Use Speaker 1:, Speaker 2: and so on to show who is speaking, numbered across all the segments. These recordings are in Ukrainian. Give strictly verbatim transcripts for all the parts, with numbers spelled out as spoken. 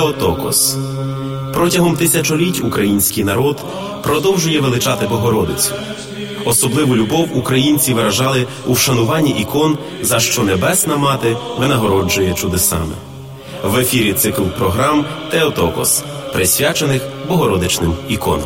Speaker 1: Теотокос. Протягом тисячоліть український народ продовжує величати Богородицю. Особливу любов українці виражали у вшануванні ікон, за що Небесна Мати винагороджує чудесами. В ефірі цикл програм «Теотокос», присвячених Богородичним іконам.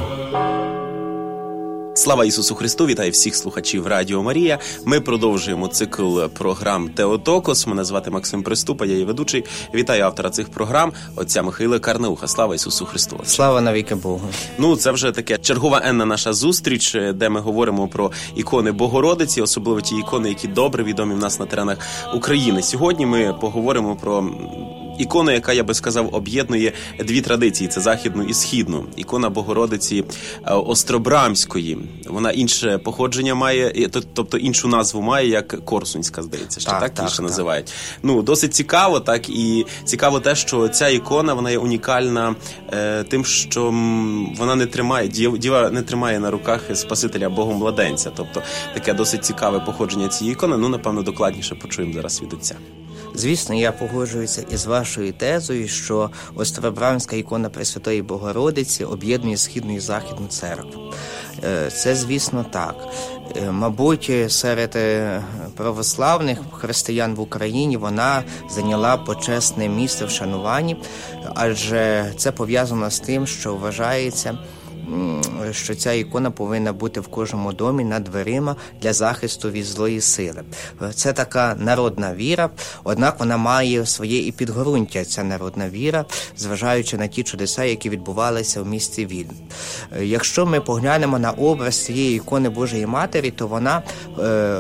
Speaker 2: Слава Ісусу Христу! Вітаю всіх слухачів Радіо Марія. Ми продовжуємо цикл програм «Теотокос». Мене звати Максим Приступа, я її ведучий. Вітаю автора цих програм, отця Михайла Карнауха. Слава Ісусу Христу!
Speaker 3: Слава навіки Богу!
Speaker 2: Ну, це вже таке чергова енна наша зустріч, де ми говоримо про ікони Богородиці, особливо ті ікони, які добре відомі в нас на теренах України. Сьогодні ми поговоримо про ікону, яка, я би сказав, об'єднує дві традиції – це західну і східну. Ікона Богородиці Остробрамської. Вона інше походження має, тобто іншу назву має, як Корсунська, здається, що так, так, так її ще так. називають. Ну, досить цікаво, так, і цікаво те, що ця ікона, вона є унікальна е, тим, що вона не тримає, діва не тримає на руках Спасителя Богомладенця. Тобто таке досить цікаве походження цієї ікони. Ну, напевно, докладніше почуємо зараз від отця.
Speaker 3: Звісно, я погоджуюся із вашою тезою, що Остробрамська ікона Пресвятої Богородиці об'єднує Східну і Західну церкву. Це, звісно, так. Мабуть, серед православних християн в Україні вона зайняла почесне місце в шануванні, адже це пов'язано з тим, що вважається, що ця ікона повинна бути в кожному домі над дверима для захисту від злої сили. Це така народна віра, однак вона має своє і підґрунтя, ця народна віра, зважаючи на ті чудеса, які відбувалися в місті Вільно. Якщо ми поглянемо на образ цієї ікони Божої Матері, то вона е,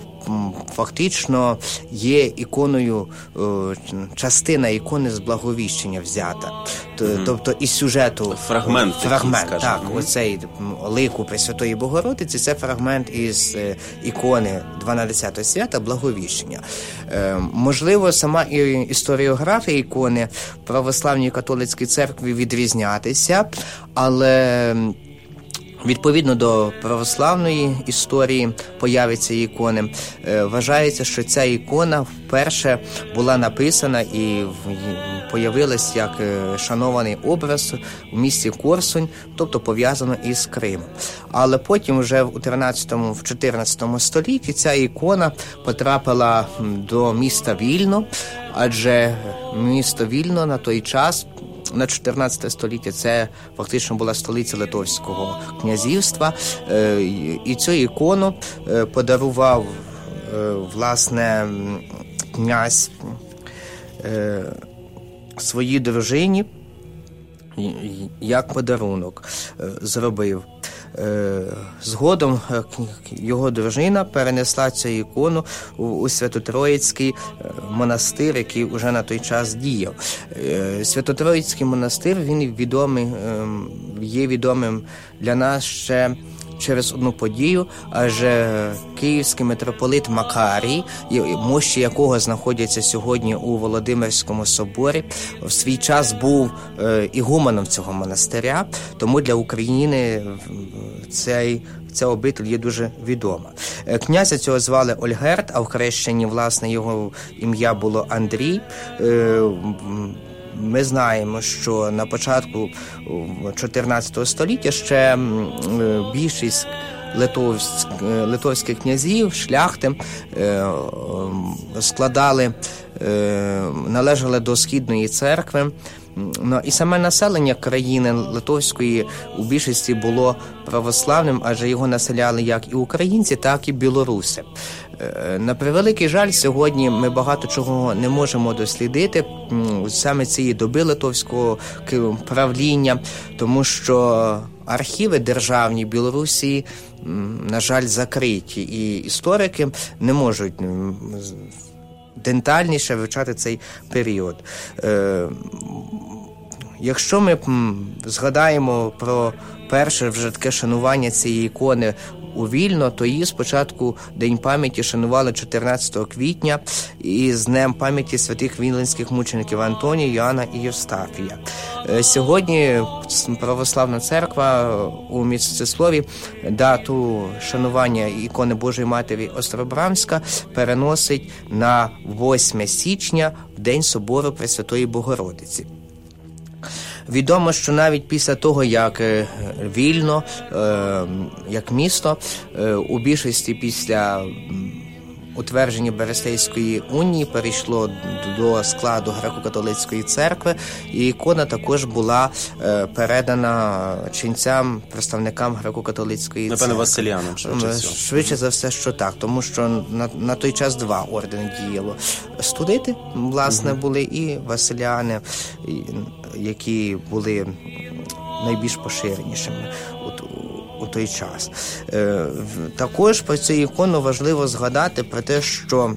Speaker 3: фактично є іконою, частина ікони з Благовіщення взята. Mm-hmm. Тобто із сюжету
Speaker 2: фрагмент,
Speaker 3: фрагмент
Speaker 2: такий,
Speaker 3: так,
Speaker 2: mm-hmm.
Speaker 3: оцей лику Пресвятої Богородиці, це фрагмент із ікони дванадцятого свята Благовіщення. Е, можливо, сама історіографія ікони в православній католицькій церкві відрізнятися, але відповідно до православної історії появи цієї ікони, вважається, що ця ікона вперше була написана і появилась як шанований образ у місті Корсунь, тобто пов'язано із Кримом. Але потім вже у тринадцятому, в чотирнадцятому столітті ця ікона потрапила до міста Вільно, адже місто Вільно на той час, на чотирнадцяте століття, це фактично була столиця Литовського князівства, і цю ікону подарував, власне, князь своїй дружині, як подарунок зробив. Згодом його дружина перенесла цю ікону у Свято-Троїцький монастир, який вже на той час діяв. Свято-Троїцький монастир, він відомий, є відомим для нас ще через одну подію, адже київський митрополит Макарій, мощі якого знаходяться сьогодні у Володимирському соборі, в свій час був ігуменом цього монастиря, тому для України цей Ця обитель є дуже відома. Князя цього звали Ольгерд, а в хрещенні, власне, його ім'я було Андрій. Ми знаємо, що на початку чотирнадцятого століття ще більшість литовськ, литовських князів, шляхти складали, належали до Східної церкви. Ну, і саме населення країни Литовської у більшості було православним, адже його населяли як і українці, так і білоруси. На превеликий жаль, сьогодні ми багато чого не можемо дослідити саме цієї доби литовського правління, тому що архіви державні Білорусі, на жаль, закриті, і історики не можуть детальніше вивчати цей період. Якщо ми згадаємо про перше вже таке шанування цієї ікони у Вільно, то її спочатку День пам'яті шанували чотирнадцятого квітня із Днем пам'яті святих віленських мучеників Антонія, Йоанна і Євстафія. Сьогодні Православна церква у Місцеслові дату шанування ікони Божої Матері Остробрамська переносить на восьме січня, в День Собору Пресвятої Богородиці. Відомо, що навіть після того, як Вільно, як місто, у більшості після утвердження Берестейської унії перейшло до складу греко-католицької церкви, і ікона також була передана ченцям, представникам греко-католицької церкви.
Speaker 2: Напевне, Василянам, швидше.
Speaker 3: Швидше за все, що так, тому що на, на той час два ордени діяло. Студити, власне, угу. були і Василяни, які були найбільш поширенішими у той час. Е, також про цю ікону важливо згадати про те, що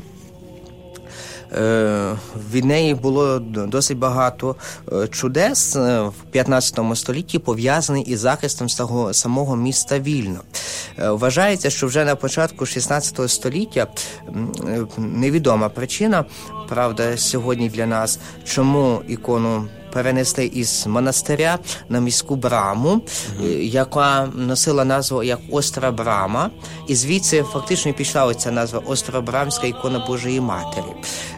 Speaker 3: е, від неї було досить багато чудес в п'ятнадцятому столітті, пов'язаних із захистом самого, самого міста Вільно. Е, вважається, що вже на початку шістнадцятого століття е, невідома причина, правда, сьогодні для нас, чому ікону перенесли із монастиря на міську браму, mm-hmm. яка носила назву як Остра Брама, і звідси фактично пішла оця назва Остробрамська ікона Божої Матері.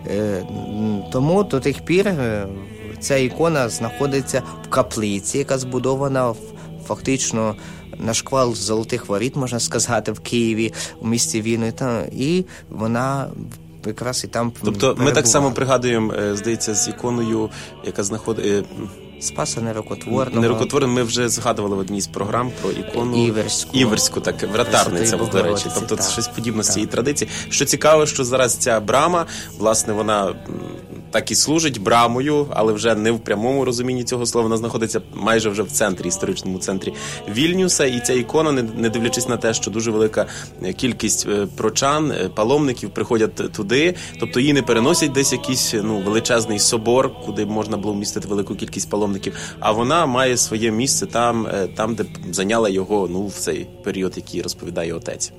Speaker 3: Тому до тих пір ця ікона знаходиться в каплиці, яка збудована фактично на шквал Золотих Воріт, можна сказати, в Києві, у місті Вільно, і вона якраз і там
Speaker 2: Тобто перебуває. Ми так само пригадуємо, здається, з іконою, яка знаходить...
Speaker 3: Спаса Нерукотворного.
Speaker 2: Нерукотворного ми вже згадували в одній з програм про ікону
Speaker 3: Іверську.
Speaker 2: Іверську, так, вратарниця, до речі. Тобто так, щось подібне з цієї традиції. Що цікаво, що зараз ця брама, власне, вона так і служить брамою, але вже не в прямому розумінні цього слова. Вона знаходиться майже вже в центрі, історичному центрі Вільнюса. І ця ікона, не дивлячись на те, що дуже велика кількість прочан, паломників приходять туди, тобто її не переносять десь якийсь ну, величезний собор, куди можна було вмістити велику кількість паломників, а вона має своє місце там, там де зайняла його ну, в цей період, який розповідає отець.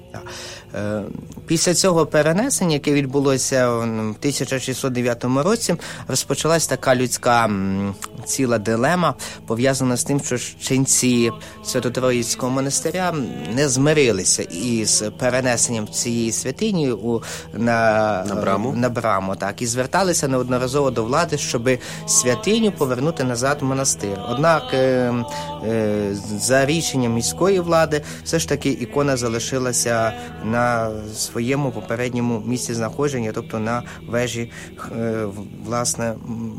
Speaker 3: Після цього перенесення, яке відбулося в тисяча шістсот дев'ятому році, розпочалась така людська ціла дилема, пов'язана з тим, що ченці Свято-Троїцького монастиря не змирилися із перенесенням цієї святині у, на,
Speaker 2: на браму,
Speaker 3: на браму так, і зверталися неодноразово до влади, щоб святиню повернути назад в монастир. Однак е, е, за рішенням міської влади все ж таки ікона залишилася на своєму попередньому місці знаходження, тобто на вежі, власне,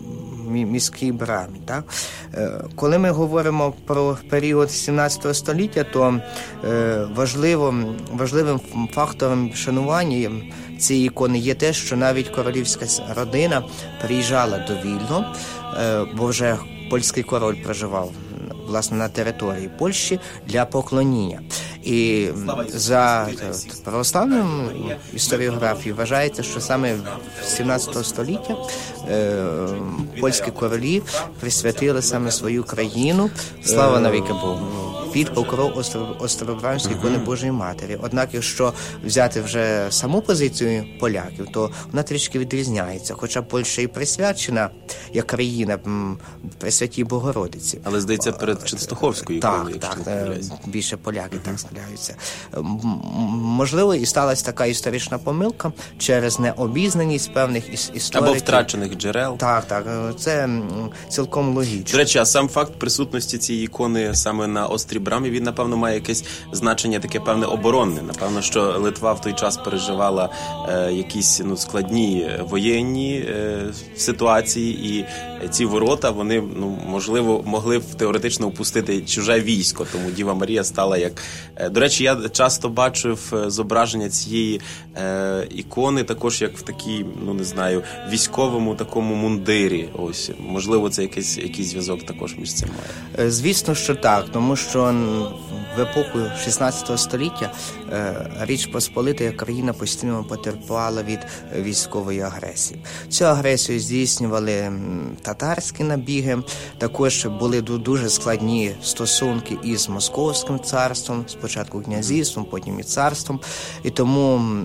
Speaker 3: міській брамі. Так? Коли ми говоримо про період сімнадцятого століття, то важливим, важливим фактором шанування цієї ікони є те, що навіть королівська родина приїжджала до Вільно, бо вже польський король проживав власне на території Польщі для поклоніння. І за православною історіографією вважається, що саме в сімнадцятого століття е, польські королі присвятили саме свою країну, слава навіки Богу, під покров Остробрамської ікони Божої Матері. Однак, якщо взяти вже саму позицію поляків, то вона трішки відрізняється. Хоча Польща і присвячена як країна Пресвятій Богородиці.
Speaker 2: Але, здається, перед Częstochowською іконою.
Speaker 3: Так, так, більше поляки uh-huh. так справляються. Можливо, і сталася така історична помилка через необізнаність певних істориків.
Speaker 2: Або втрачених джерел.
Speaker 3: Так, так, це цілком логічно.
Speaker 2: До речі, а сам факт присутності цієї ікони саме на Острій Брамі, він, напевно, має якесь значення таке певне оборонне. Напевно, що Литва в той час переживала е, якісь ну, складні воєнні е, ситуації, і ці ворота, вони, ну, можливо, могли б теоретично впустити чуже військо, тому Діва Марія стала як... До речі, я часто бачив зображення цієї е, ікони також як в такій, ну, не знаю, військовому такому мундирі. Ось, можливо, це якийсь, якийсь зв'язок також між цим має.
Speaker 3: Звісно, що так, тому що в епоху шістнадцятого століття е, Річ Посполита як країна постійно потерпала від військової агресії. Цю агресію здійснювали татарські набіги, також були дуже складні стосунки із Московським царством, спочатку князівством, потім і царством, і тому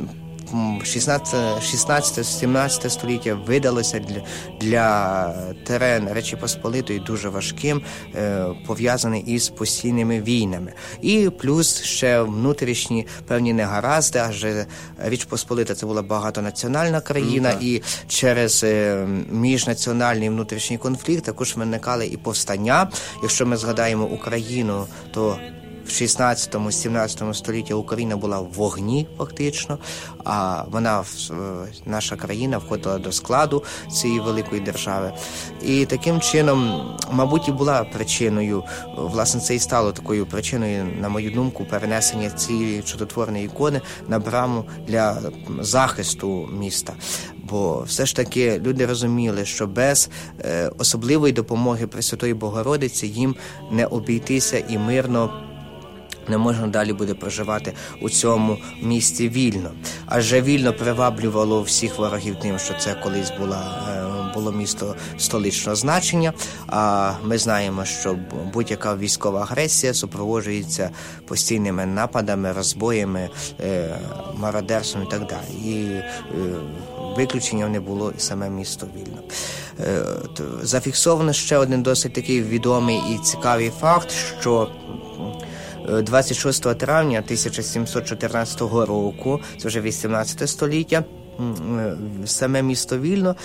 Speaker 3: шістнадцяте-сімнадцяте століття видалося для, для терен Речі Посполитої дуже важким, е, пов'язаний із постійними війнами. І плюс ще внутрішні певні негаразди, адже Річ Посполита це була багатонаціональна країна, mm, і через е, міжнаціональний внутрішній конфлікт також виникали і повстання. Якщо ми згадаємо Україну, то в шістнадцятому-сімнадцятому столітті Україна була в вогні фактично, а вона, наша країна, входила до складу цієї великої держави. І таким чином, мабуть, і була причиною, власне, це і стало такою причиною, на мою думку, перенесення цієї чудотворної ікони на браму для захисту міста. Бо все ж таки люди розуміли, що без е, особливої допомоги Пресвятої Богородиці їм не обійтися і мирно не можна далі буде проживати у цьому місті вільно. Адже вільно приваблювало всіх ворогів тим, що це колись була, було місто столичного значення, а ми знаємо, що будь-яка військова агресія супроводжується постійними нападами, розбоями, мародерством і так далі. І виключенням не було і саме місто Вільно. Зафіксовано ще один досить такий відомий і цікавий факт, що двадцять шостого травня тисяча сімсот чотирнадцятого року, це вже вісімнадцяте століття, саме місто Вільно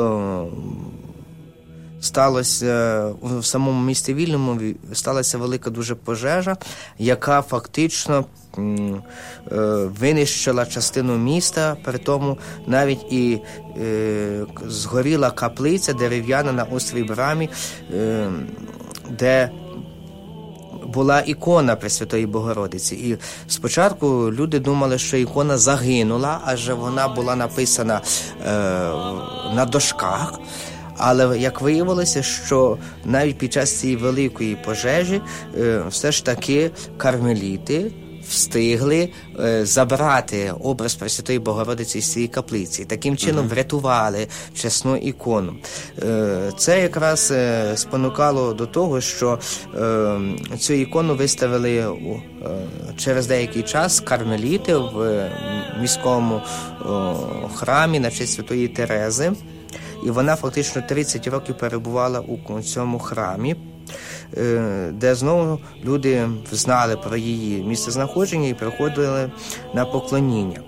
Speaker 3: сталося, в самому місті Вільному сталася велика дуже пожежа, яка фактично винищила частину міста, при тому навіть і е, згоріла каплиця дерев'яна на острові Брамі, е, де була ікона Пресвятої Богородиці. І спочатку люди думали, що ікона загинула, адже вона була написана е, на дошках. Але як виявилося, що навіть під час цієї великої пожежі е, все ж таки кармеліти встигли е, забрати образ Пресвятої Богородиці з цієї каплиці. Таким чином uh-huh. врятували чесну ікону. Е, це якраз е, спонукало до того, що е, цю ікону виставили у, е, через деякий час кармеліти в е, міському е, храмі на честь Святої Терези. І вона фактично тридцять років перебувала у цьому храмі, де знову люди знали про її місцезнаходження і приходили на поклоніння.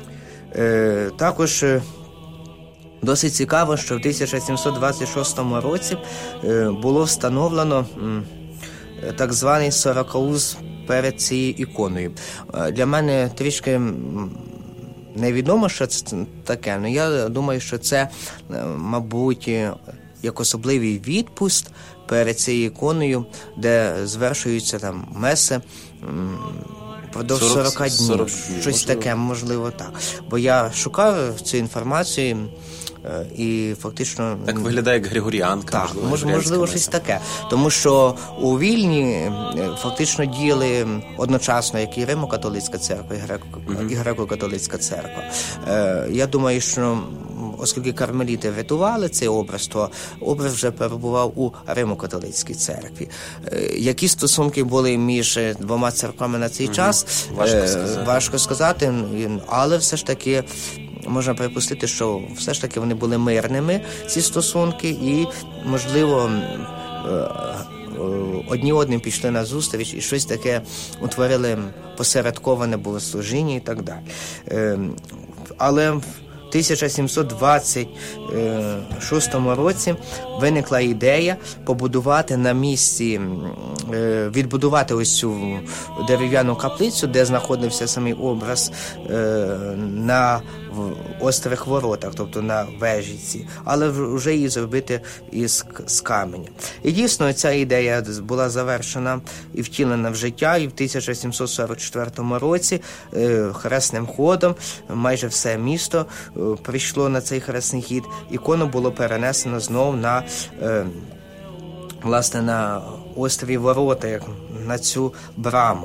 Speaker 3: Також досить цікаво, що в тисяча сімсот двадцять шостому році було встановлено так званий сорокауз перед цією іконою. Для мене трішки невідомо, що це таке, але я думаю, що це, мабуть, як особливий відпуст перед цією іконою, де звершуються там меси впродовж сорок днів. сорок, щось можливо. Таке, можливо, так. Бо я шукав цю інформацію і фактично...
Speaker 2: Так виглядає як Григоріанка.
Speaker 3: Так, можливо, можливо щось таке. Тому що у Вільні фактично діяли одночасно як і Римо-католицька церква, і, греко, mm-hmm. і греко-католицька церква. Е, я думаю, що оскільки кармеліти врятували цей образ, то образ вже перебував у Римо-католицькій церкві. Е, які стосунки були між двома церквами на цей mm-hmm. час?
Speaker 2: Важко е, сказати.
Speaker 3: Важко сказати, але все ж таки можна припустити, що все ж таки вони були мирними, ці стосунки, і, можливо, одні одним пішли на зустріч і щось таке утворили посередковане богослужіння і так далі. Але в тисяча сімсот двадцять шостому році виникла ідея побудувати на місці, відбудувати ось цю дерев'яну каплицю, де знаходився самий образ, на острих воротах, тобто на вежі, але вже її зробити із з каменя. І дійсно ця ідея була завершена і втілена в життя, і в тисяча сімсот сорок четвертому році хресним ходом майже все місто прийшло на цей хресний хід. Ікону було перенесено знов на, власне, на острі ворота, як на цю браму.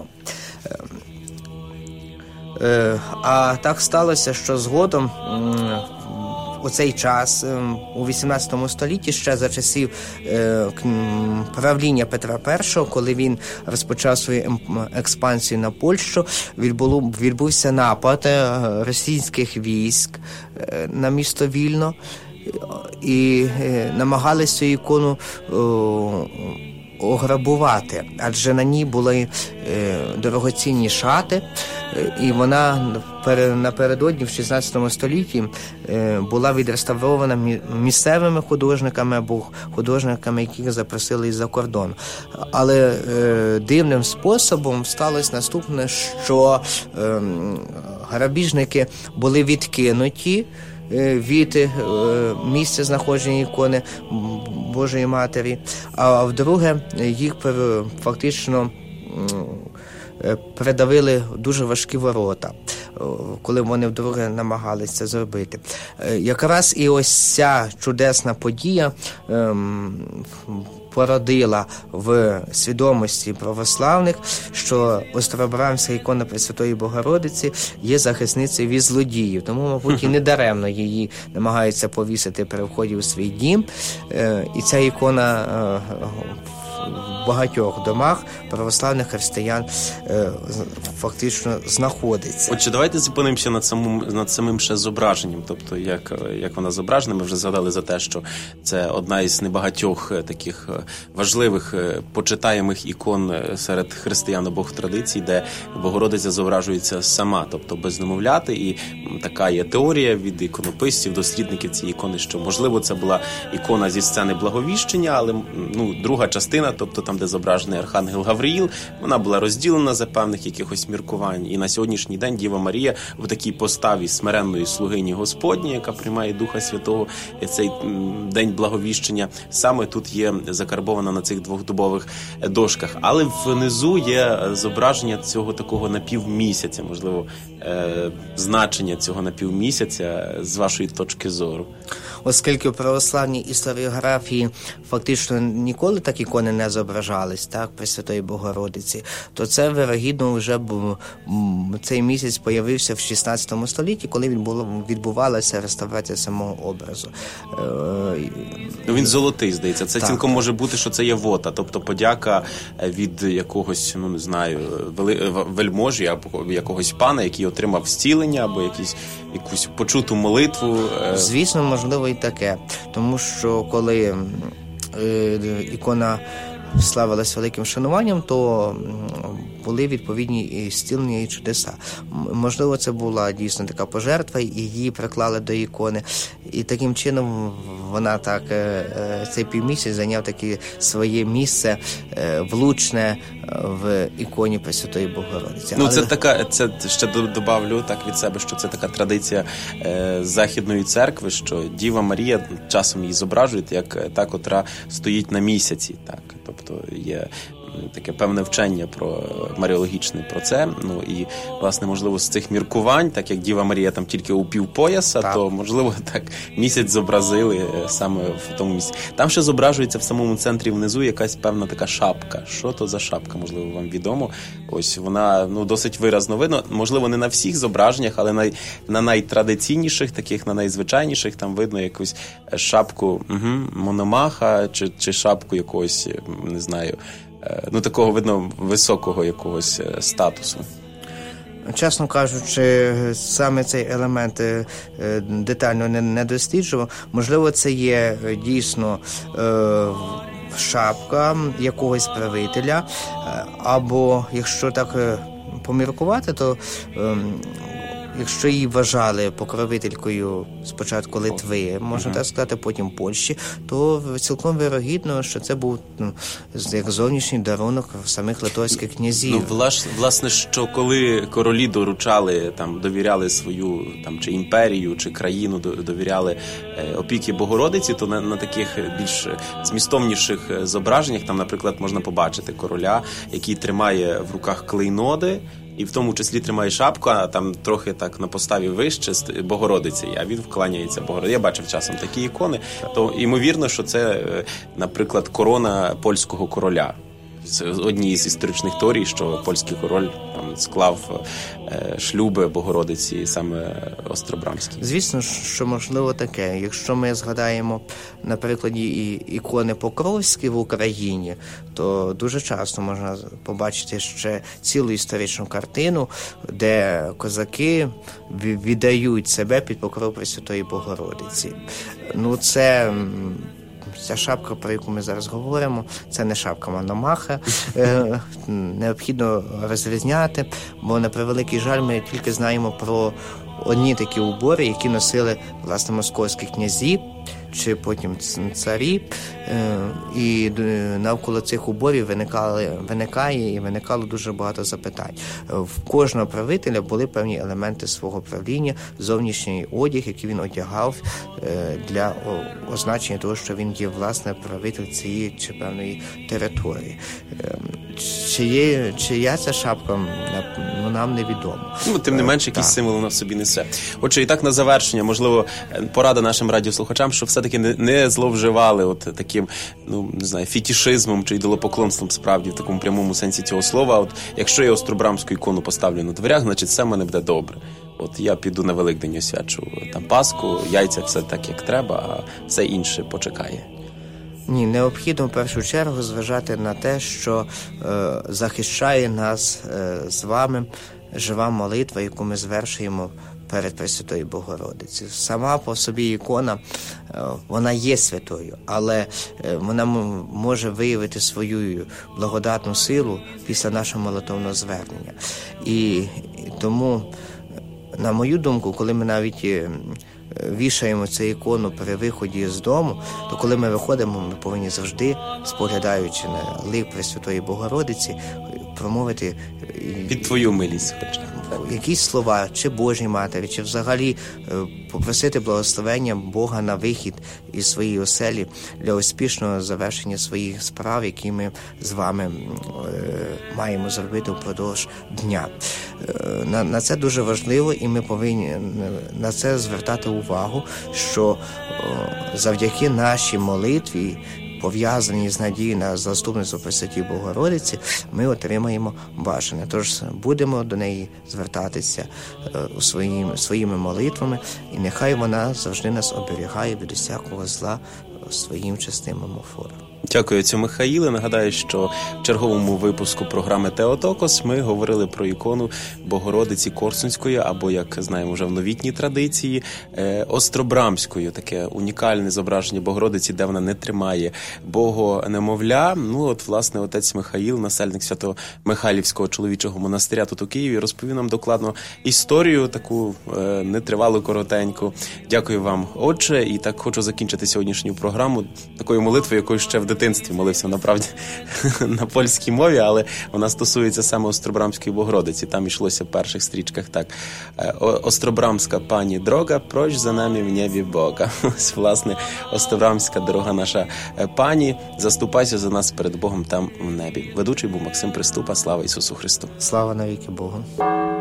Speaker 3: А так сталося, що згодом у цей час, у вісімнадцятому столітті, ще за часів правління Петра І, коли він розпочав свою експансію на Польщу, відбувся напад російських військ на місто Вільно, і намагалися цю ікону ограбувати, адже на ній були дорогоцінні шати, і вона напередодні в шістнадцятому столітті була відреставрована місцевими художниками або художниками, яких запросили із-за кордону. Але дивним способом сталося наступне, що грабіжники були відкинуті від місця знаходження ікони Божої Матері, а вдруге їх фактично придавили дуже важкі ворота, коли вони вдруге намагалися це зробити. Якраз і ось ця чудесна подія породила в свідомості православних, що Острогобранська ікона Пресвятої Богородиці є захисницею від злодіїв. Тому, мабуть, і недаремно її намагаються повісити при вході у свій дім. І ця ікона в багатьох домах православних християн фактично знаходиться.
Speaker 2: Отже, давайте зупинимося над самим, над самим ще зображенням, тобто як, як вона зображена. Ми вже згадали за те, що це одна із небагатьох таких важливих почитаємих ікон серед християн обох традицій, де Богородиця зображується сама, тобто без немовляти, і така є теорія від іконописців, дослідників цієї ікони, що, можливо, це була ікона зі сцени Благовіщення, але ну, друга частина, тобто там, де зображений Архангел Гавриїл, вона була розділена за певних якихось міркувань. І на сьогоднішній день Діва Марія в такій поставі смиренної слугині Господні, яка приймає Духа Святого, цей день Благовіщення, саме тут є закарбована на цих двохдубових дошках. Але внизу є зображення цього такого напівмісяця, можливо, е- значення цього напівмісяця з вашої точки зору.
Speaker 3: Оскільки у православній історіографії фактично ніколи так ікони не зображались, так, Пресвятої Богородиці, то це, вирогідно, вже був, цей місяць появився в шістнадцятому столітті, коли відбувалася реставрація самого образу.
Speaker 2: Ну, він золотий, здається. Це так. Цілком може бути, що це є вота, тобто подяка від якогось, ну не знаю, вельможі або якогось пана, який отримав зцілення, або якісь, якусь почуту молитву.
Speaker 3: Звісно, можливо і таке. Тому що коли е, ікона славилась великим шануванням, то були відповідні і зцілення, і чудеса. Можливо, це була дійсно така пожертва, і її приклали до ікони. І таким чином вона так, цей півмісяць зайняв таке своє місце влучне в іконі Пресвятої Богородиці.
Speaker 2: Ну,
Speaker 3: Але...
Speaker 2: це така, це ще добавлю так від себе, що це така традиція е, Західної церкви, що Діва Марія, часом її зображують як та, котра стоїть на місяці, так. Тобто є таке певне вчення про маріологічне про це. Ну і, власне, можливо, з цих міркувань, так як Діва Марія там тільки у півпояса, так. то, можливо, так місяць зобразили саме в тому місці. Там ще зображується в самому центрі внизу якась певна така шапка. Що то за шапка, можливо, вам відомо. Ось вона, ну, досить виразно видно. Можливо, не на всіх зображеннях, але на, на найтрадиційніших, таких, на найзвичайніших, там видно якусь шапку угу, мономаха чи, чи шапку якогось, не знаю, ну, такого, видно, високого якогось статусу.
Speaker 3: Чесно кажучи, саме цей елемент детально не, не досліджував. Можливо, це є дійсно е, шапка якогось правителя, або, якщо так поміркувати, то е, якщо її вважали покровителькою спочатку Литви, можна uh-huh. так сказати, потім Польщі, то цілком вірогідно, що це був ну, як зовнішній дарунок самих литовських князів.
Speaker 2: Ну, власне, власне, що коли королі доручали, там, довіряли свою там, чи імперію, чи країну, довіряли е, опіки Богородиці, то на, на таких більш змістовніших зображеннях, там, наприклад, можна побачити короля, який тримає в руках клейноди, і в тому числі тримає шапку, а там трохи так на поставі вище Богородиці, а він вклоняється Богородиці. Я бачив часом такі ікони, то ймовірно, що це, наприклад, корона польського короля. з однієї з історичних теорій, що польський король там склав е, шлюби Богородиці саме Остробрамській.
Speaker 3: Звісно, що можливо таке. Якщо ми згадаємо на прикладі і ікони Покровські в Україні, то дуже часто можна побачити ще цілу історичну картину, де козаки віддають себе під покров Пресвятої Богородиці. Ну, це... Ця шапка, про яку ми зараз говоримо, це не шапка Мономаха. Е, необхідно розрізняти, бо, на превеликий жаль, ми тільки знаємо про одні такі убори, які носили, власне, московські князі, чи потім царі, і навколо цих уборів виникали, виникає і виникало дуже багато запитань. В кожного правителя були певні елементи свого правління, зовнішній одяг, який він одягав для означення того, що він є, власне, правитель цієї чи певної території. Чи є, чия ця шапка, ну, нам невідомо.
Speaker 2: Ну, тим не менш, якийсь символ вона в собі несе. Отже, і так на завершення, можливо, порада нашим радіослухачам, що все-таки не, не зловживали от таким, ну, не знаю, фетішизмом чи ідолопоклонством, справді, в такому прямому сенсі цього слова. От якщо я Остробрамську ікону поставлю на дверях, значить все в мене буде добре. От я піду на Великдень освячу там Пасху, яйця все так, як треба, а все інше почекає.
Speaker 3: Ні, необхідно в першу чергу зважати на те, що е, захищає нас е, з вами жива молитва, яку ми звершуємо перед Пресвятою Богородицею. Сама по собі ікона, е, вона є святою, але е, вона м- може виявити свою благодатну силу після нашого молитовного звернення. І, і тому, на мою думку, коли ми навіть е, вішаємо цю ікону при виході з дому, то коли ми виходимо, ми повинні завжди, споглядаючи на лик Пресвятої Богородиці, промовити
Speaker 2: під твою милість, хоча
Speaker 3: якісь слова, чи Божій Матері, чи взагалі попросити благословення Бога на вихід із своєї оселі для успішного завершення своїх справ, які ми з вами е, маємо зробити впродовж дня. Е, на, на це дуже важливо, і ми повинні на це звертати увагу, що е, завдяки нашій молитві, пов'язані з надією на заступництво Пресвятій Богородиці, ми отримаємо бажане. Тож будемо до неї звертатися е, своїм, своїми молитвами, і нехай вона завжди нас оберігає від усякого зла своїм чесним омофором.
Speaker 2: Дякую, отцю Михаїле. Нагадаю, що в черговому випуску програми «Теотокос» ми говорили про ікону Богородиці Корсунської, або, як знаємо вже в новітній традиції, Остробрамської. Таке унікальне зображення Богородиці, де вона не тримає Бого-немовля. Ну, от, власне, отець Михаїл, насельник Свято-Михайлівського чоловічого монастиря тут у Києві, розповів нам докладно історію, таку е, нетривалу, коротеньку. Дякую вам, отче. І так хочу закінчити сьогоднішню програму такою молитвою, якою ще в дитинстві молився, направді, на польській мові, але вона стосується саме Остробрамської Богородиці. Там йшлося в перших стрічках так. Остробрамська пані дрога, проч за нами в небі Бога. Ось, власне, Остробрамська дорога наша пані, заступайся за нас перед Богом там в небі. Ведучий був Максим Приступа. Слава Ісусу Христу.
Speaker 3: Слава навіки Богу.